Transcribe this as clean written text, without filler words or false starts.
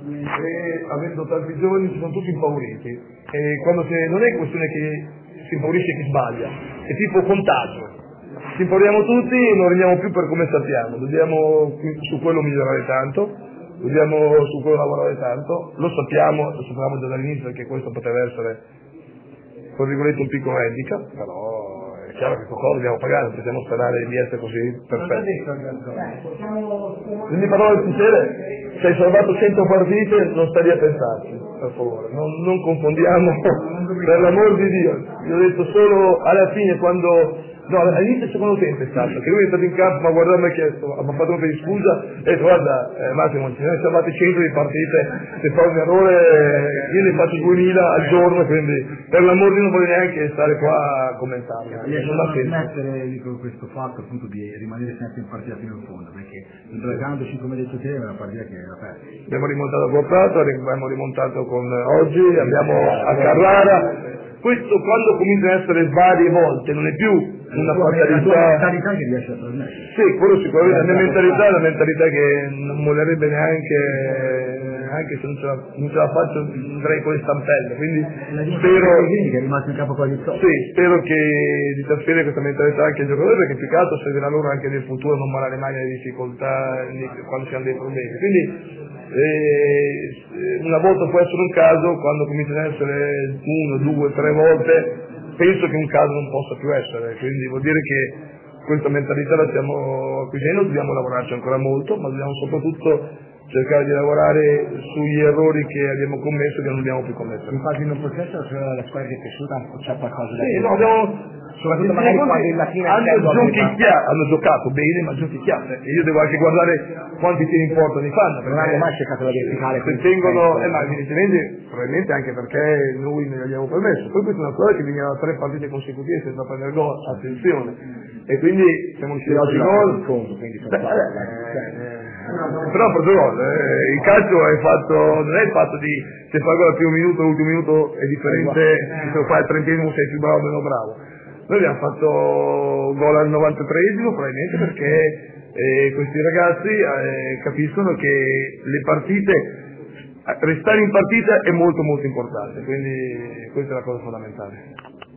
e avendo tanti giovani si sono tutti impauriti, e non è questione che si impaurisce chi sbaglia, è tipo contagio, ci impauriamo tutti e non rendiamo più per come sappiamo, dobbiamo su quello migliorare tanto, dobbiamo su quello lavorare tanto, lo sappiamo già dall'inizio che questo poteva essere, tra virgolette, un piccolo handicap, però è chiaro che qualcosa dobbiamo pagare, non possiamo sperare di essere così perfetti. Quindi parole sincere, se hai salvato 100 partite non stai lì a pensarci, per favore, non confondiamo, per l'amor di Dio. Io ho detto solo alla fine quando... No, all'inizio del secondo tempo è stato, che lui è stato in campo, mi ha guardato e mi ha chiesto, mi ha fatto un po' di scusa e ha detto guarda Massimo, ci siamo salvati 100 di partite, se fa un errore io ne faccio 2000 al giorno, quindi per l'amor di Dio non voglio neanche stare qua a commentarlo. Riesco a smettere questo fatto appunto di rimanere sempre in partita fino in fondo, perché giocando come hai detto te è una partita che era persa. Abbiamo rimontato con Prato, abbiamo rimontato con oggi, abbiamo a Carrara. Questo quando comincia a essere varie volte non è più una fatalità che riesce a trasmettere. sì, quello sicuramente è la mentalità che non mollerebbe neanche anche se non ce la faccio andrei con le stampelle, quindi spero che è rimasto in capo quasi sopra. sì, spero che di trasferire questa mentalità anche ai giocatori, perché più che altro servirà loro anche nel futuro non malare mai le difficoltà quando si hanno dei problemi, quindi una volta può essere un caso, quando cominciano ad essere 1, 2, 3 volte penso che un caso non possa più essere, quindi vuol dire che questa mentalità la stiamo acquisendo, dobbiamo lavorarci ancora molto, ma dobbiamo soprattutto cercare di lavorare sugli errori che abbiamo commesso e che non dobbiamo più commettere. In fase di un processo la squadra è cresciuta, c'è qualcosa da sì, dire? No, soprattutto magari quando in mattina hanno giocato bene ma giochicchiate e io devo anche guardare quanti tiri in porta ne fanno, non hanno mai cercato di verificare se tengono ma evidentemente probabilmente anche perché noi non gli abbiamo permesso. Poi questa è una squadra che veniva da 3 partite consecutive senza prendere gol, attenzione, e quindi siamo riusciti oggi a gol però per 2 gol il calcio è fatto, non è il fatto di se fai gol al primo minuto l'ultimo minuto è differente se lo fai al 30esimo sei più bravo o meno bravo. Noi abbiamo fatto gol al 93esimo probabilmente perché questi ragazzi capiscono che le partite, restare in partita è molto molto importante, quindi questa è la cosa fondamentale.